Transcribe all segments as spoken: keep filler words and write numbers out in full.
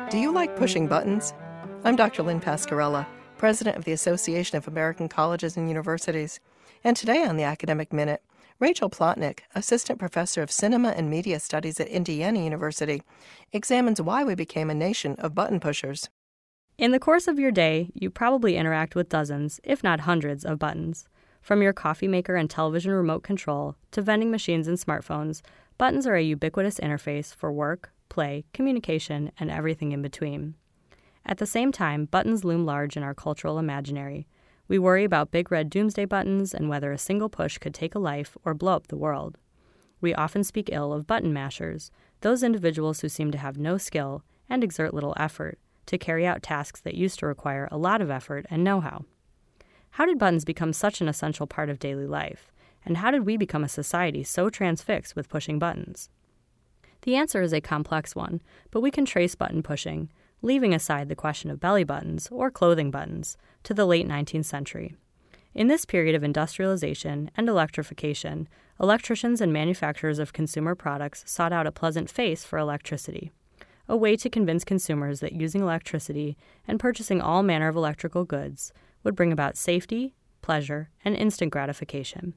Do you like pushing buttons? I'm Doctor Lynn Pascarella, President of the Association of American Colleges and Universities. And today on the Academic Minute, Rachel Plotnick, Assistant Professor of Cinema and Media Studies at Indiana University, examines why we became a nation of button pushers. In the course of your day, you probably interact with dozens, if not hundreds, of buttons. From your coffee maker and television remote control to vending machines and smartphones, buttons are a ubiquitous interface for work, play, communication, and everything in between. At the same time, buttons loom large in our cultural imaginary. We worry about big red doomsday buttons and whether a single push could take a life or blow up the world. We often speak ill of button mashers, those individuals who seem to have no skill and exert little effort to carry out tasks that used to require a lot of effort and know-how. How did buttons become such an essential part of daily life? And how did we become a society so transfixed with pushing buttons? The answer is a complex one, but we can trace button pushing, leaving aside the question of belly buttons or clothing buttons, to the late nineteenth century. In this period of industrialization and electrification, electricians and manufacturers of consumer products sought out a pleasant face for electricity, a way to convince consumers that using electricity and purchasing all manner of electrical goods would bring about safety, pleasure, and instant gratification.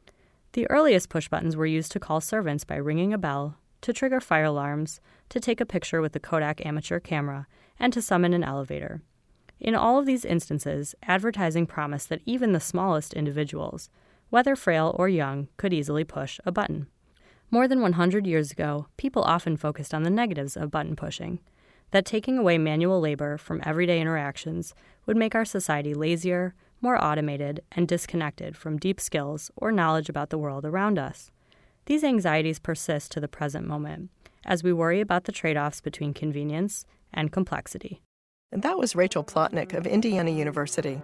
The earliest push buttons were used to call servants by ringing a bell, to trigger fire alarms, to take a picture with the Kodak amateur camera, and to summon an elevator. In all of these instances, advertising promised that even the smallest individuals, whether frail or young, could easily push a button. More than one hundred years ago, people often focused on the negatives of button pushing, that taking away manual labor from everyday interactions would make our society lazier, more automated, and disconnected from deep skills or knowledge about the world around us. These anxieties persist to the present moment, as we worry about the trade-offs between convenience and complexity. And that was Rachel Plotnick of Indiana University.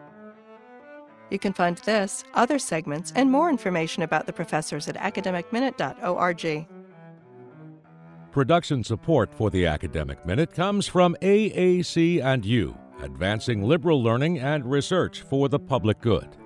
You can find this, other segments, and more information about the professors at academic minute dot org. Production support for the Academic Minute comes from A A C and U, advancing liberal learning and research for the public good.